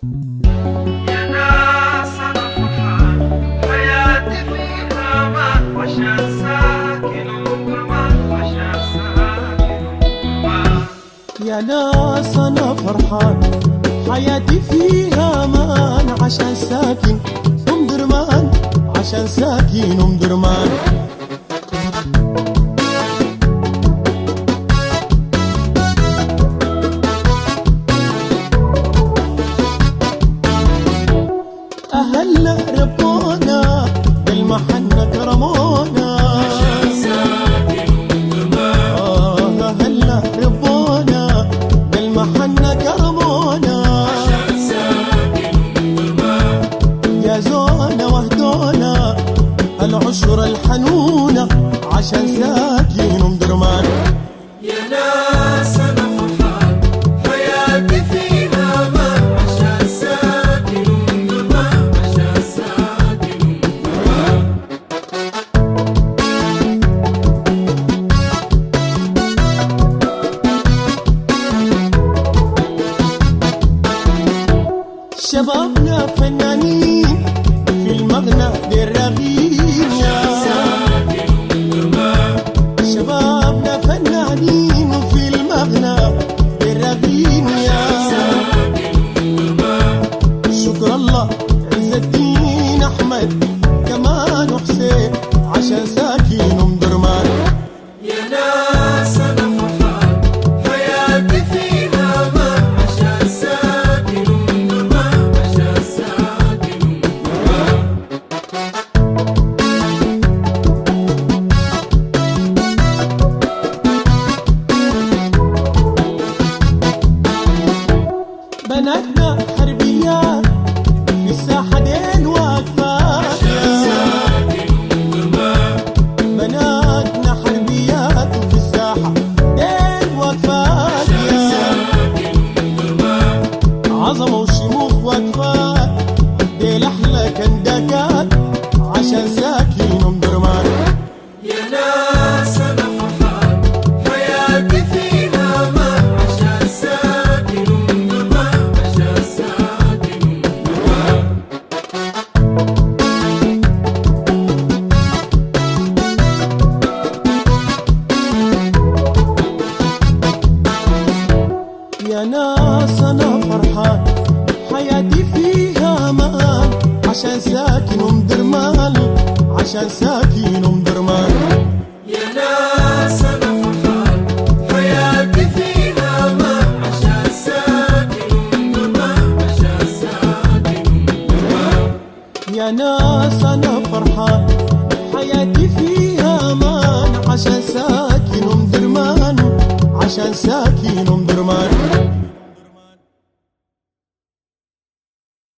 يا ناس أنا فرحان حياتي فيها أمان عشان ساكن وأمان عشان ساكن وأمان. يا ناس أنا فرحان حياتي فيها أمان عشان ساكن أم درمان عشان ساكن أم درمان. أهلنا ربونا بالمحنة كرمونا عشان ساكن أم درمان. أهلنا ربونا بالمحنة كرمونا عشان ساكن أم درمان. يا زونا وهدونا العشرة الحنونة عشان ساكن أم درمان. يا ناس أنا فرحان حياتي فيها أمان عشان ساكن أم درمان عشان ساكن أم درمان. شبابنا فنانين في المغنى بالرغيم يا شبابنا فنانين وفي المغنى بالرغيم يا شكر الله عز الدين أحمد كمان وحسين عشان ساكن أم درمان. يا ناس أنا فرحان حياتي فيها أمان عشان ساكن أم درمان عشان ساكن أم درمان. بناتنا حربيات في الساحة دين واقفات بناتنا حربيات وفي الساحة دين واقفات عظمة وشموخ واقفات ديل أحلى كندكات عشان ساكن أم درمان. يا ناس أنا فرحان حياتي فيها أمان عشان ساكن أم درمان عشان ساكن أم درمان. يا ناس أنا فرحان حياتي فيها أمان عشان ساكن أم درمان عشان ساكن أم درمان. يا ناس أنا فرحان حياتي فيها أمان عشان ساكن أم درمان عشان ساكن أم درمان. يا ناس أنا فرحان حياتي فيها أمان عشان ساكن أم درمان عشان ساكن أم درمان.